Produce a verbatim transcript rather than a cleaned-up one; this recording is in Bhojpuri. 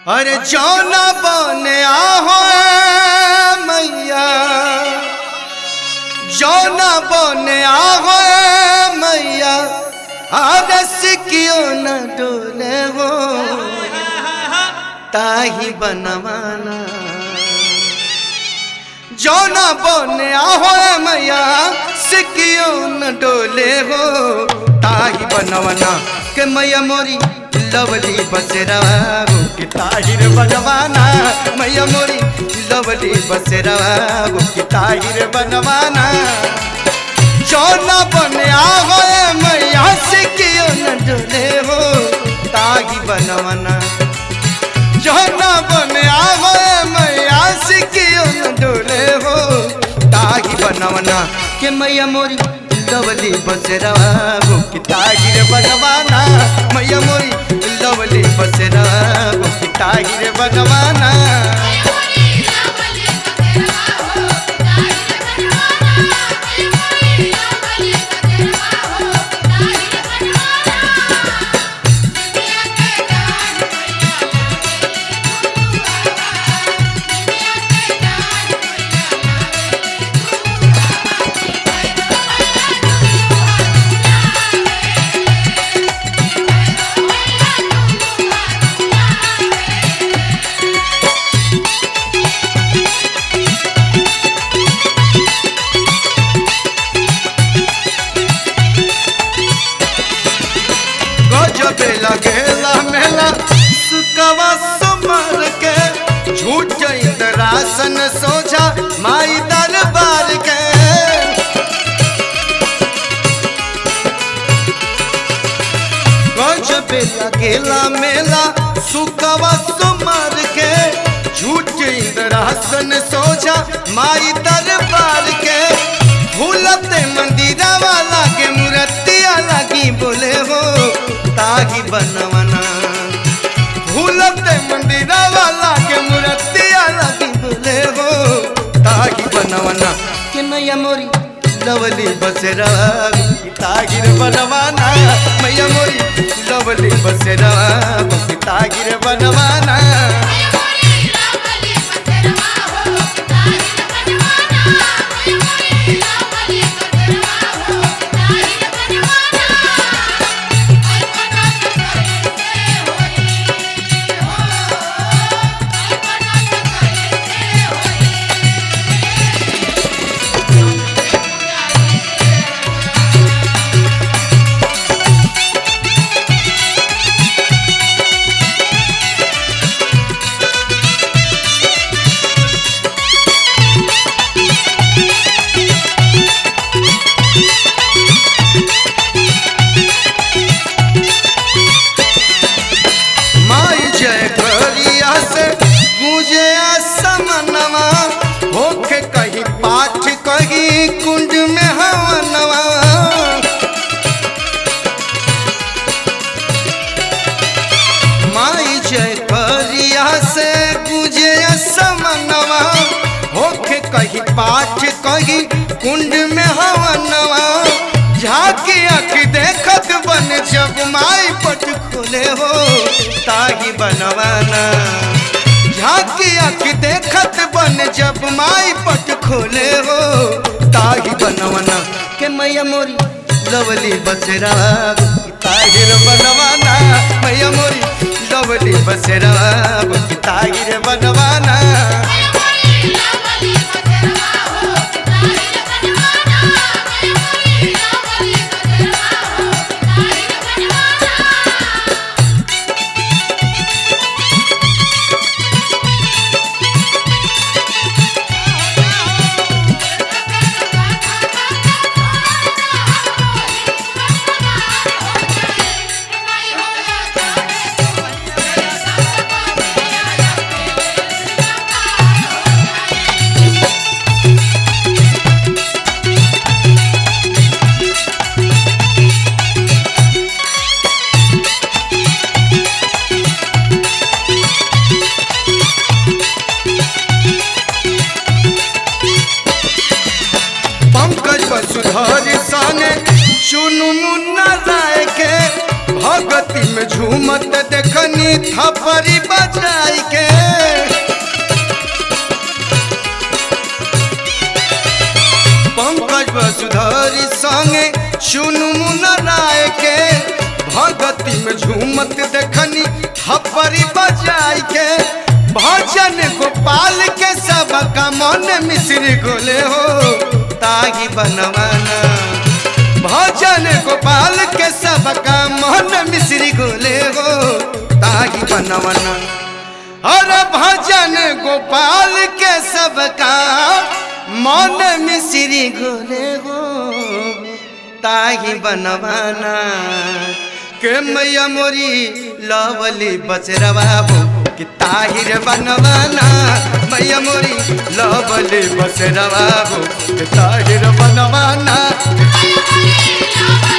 अरे जौना बने आहो मैया, जौना बने आहो मैया, आरस क्यों न डोले हो ताही बनवाना। जौना बने आहो मैया से क्यों न डोले हो ताही बनवाना। के मैया मोरी लवली बसेरा की ताहिर बनवाना, मैया मोरी लवली बसेरा की ताहिर बनवाना। जौना बने आहो मैया से क्यों न डोले हो ताही बनवाना। जौना बने आहो मैया से क्यों न डोले हो ताही बनवाना। के मैया मोरी लवली बसेरा की ताहिर बनवाना, मैया मोरी लवली बसेरा की ताहिर बनवाना। लगेला मेला सुकवा सुमर के झूठ इंद्रासन सोझा माई दरबार के। गजबे लगेला मेला सुकवा सुमर के झूठ इंद्रासन सोझा माई दरबार के। भूलते मंदिरा वाला के मूर्तिया लगी बोले हो ताही बनवाना। भूलते मंदिरा वाला के मूर्तिया लगी बोले हो ताही बनवाना। के मैया मोरी लवली बसेरा ताहिर बनवाना, मैया मोरी लवली बसेरा ताहिर बनवाना। कुंड में हवनवा माई जय करिया से गुजे समनवा। होके कही पाठ कही कुंड में हवनवा। झाकी आँख देखत बन जब माई पट खोले हो ताही बनवाना। झाकी आँख देखत बन जब माई पट खोले हो ताही बनवाना। के मैया मोरी लवली बसेरा ताहिर बनवाना, मैया मोरी लवली बसेरा ताहिर बनवाना। में झूमत देखनी थपरी बजाई के पंकज वसुधरी संगे चुनु मुना राय के भगती में झूमत देखनी थपरी बजाई के भजन गोपाल के सबका मन मिश्री गोले हो ताही बनवाना भजन गोपाल के सबका मन मिश्री गोले हो ताही बनवाना और भजन गोपाल के सबका मन मिश्री गोले हो ताही बनवाना के मैया मोरी लवली बचरवा हो कि ताहिर बनवाना मैया मोरी लवली बचरवा हो कि ताहिर बनवाना।